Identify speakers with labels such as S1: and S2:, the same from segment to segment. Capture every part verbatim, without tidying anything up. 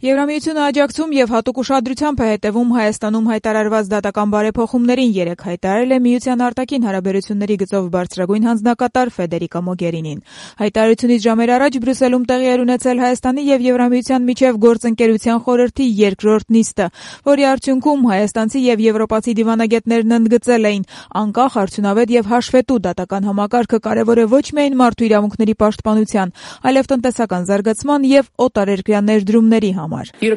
S1: Եվրամիությունը աջակցում եւ հատուկ ուշադրությամբ է հետևում Հայաստանում հայտարարված դատական բարեփոխումներին, երեկ հայտարարել է Միության արտաքին հարաբերությունների գծով բարձրագույն հանձնակատար Ֆեդերիկա Մոգերինին։ Հայտարարությունից ժամեր առաջ Բրյուսելում տեղի էր ունեցել Հայաստանի եւ Եվրամիության միջև գործընկերության խորհրդի երկրորդ նիստը, որի արդյունքում հայաստանցի եւ եվրոպացի դիվանագետներն ընդգծել էին, անկախ, արդյունավետ եւ հաշվետու դատական համակարգը կարեւոր է ոչ միայն մարդու իրավունքների պաշտպանության, այլև տնտեսական զարգացման եւ օտարերկրյա ներդրումների համար։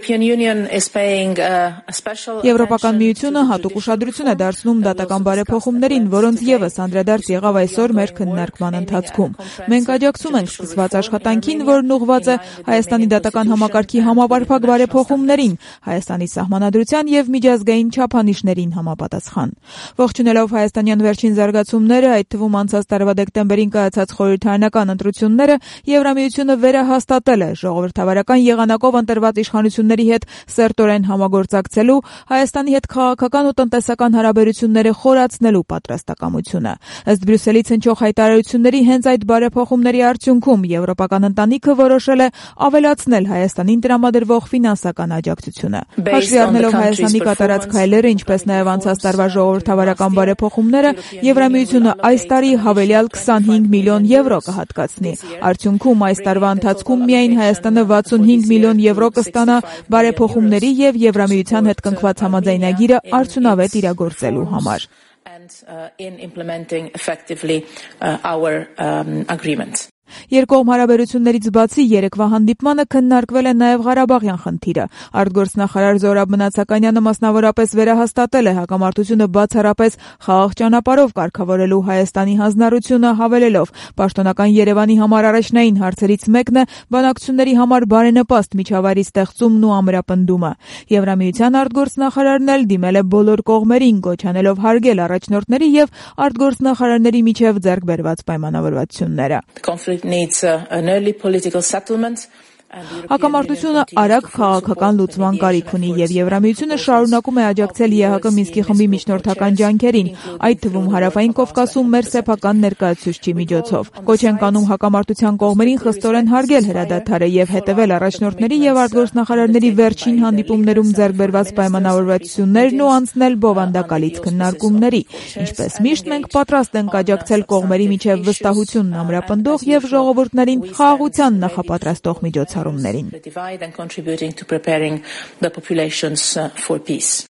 S1: Եվրոպական միությունը հատուկ ուշադրություն է դարձնում դատական բարեփոխումներին, որոնց ևս անդրադարձ եղավ այսօր մեր քննարկման ընթացքում։ Մենք աջակցում ենք սկսված աշխատանքին, որն ուղղված է Հայաստանի դատական համակարգի համապարփակ բարեփոխումներին, Հայաստանի սահմանադրության եւ միջազգային չափանիշներին համապատասխան։ Ողջունելով հայաստանյան վերջին զարգացումները, այդ թվում անցած տարվա դեկտեմբերին կայացած խորհրդարանական ընտրությունները, Եվրամիությունը վերահաստատել է ժողովրդավարական եղանակով ընտրված իշխանությունների հետ սերտորեն համագործակցելու, Հայաստանի հետ քաղաքական ու տնտեսական հարաբերությունները խորացնելու պատրաստակամությունը։ Ըստ Բրյուսելից հնչող հայտարարությունների, հենց այդ բարեփոխումների արդյունքում եվրոպական ընտանիքը որոշել է ավելացնել Հայաստանին տրամադրվող ֆինանսական աջակցությունը։ Հաշվի առնելով Հայաստանի կատարած քայլերը, ինչպես նաև անցած տարվա ժողովրդավարական բարեփոխումները, Եվրամիությունը այս տարի հավելյալ քսանհինգ միլիոն եվրո կհատկացնի։ Արդյունքում այս տարվա ընթացքում միայն Հայաստանը վաթսունհինգ միլիոն եվրո կստանա բարեփոխումների եւ Եվրամիության հետ կնքված համաձայնագիրը արդյունավետ իրագործելու համար։ Երկկողմ հարաբերություններից բացի երեկվա հանդիպմանը քննարկվել է նաև Ղարաբաղյան խնդիրը։ Արտգործնախարար Զորաբ Մնացականյանը մասնավորապես վերահաստատել է հակամարտությունը բացառապես խաղաղ ճանապարհով կարգավորելու Հայաստանի հանձնառությունը, հավելելով. «Պաշտոնական Երևանի համար առաջնային հարցերից մեկն է բանակցությունների համար բարենպաստ միջավայրի ստեղծումն ու ամրապնդումը»։ Եվրամիության արտգործնախարարն էլ դիմել է բոլոր կողմերին, կոչ անելով հարգել առաջնորդների եւ արտգործնախարարների միջև ձեռք բերված պայմանավորվածությունները։
S2: Needs an early political settlement.
S1: Հակամարտությունը արագ քաղաքական լուծման կարիք ունի եւ Եվրամիությունը շարունակում է աջակցել ԵՀԿ Մինսկի խմբի միջնորդական ջանքերին, այդ թվում Հարավային Կովկասում մեր սեփական ներկայացուցչի միջոցով։ Կոչ ենք անում հակամարտության կողմերին խստորեն հարգել հրադադարը եւ հետեւել առաջնորդների եւ արտգործնախարարների վերջին հանդիպումներում ձեռք բերված պայմանավորվածություններն ու անցնել բովանդակալից քննարկումների։ Ինչպես միշտ մենք պատրաստ ենք աջակցել կողմերի միջև վստահությունն ամրապնդող եւ ժողովուրդներին խաղաղության նախապատրաստող միջոցառումներին։
S2: The divide and contributing to preparing the populations uh, for peace.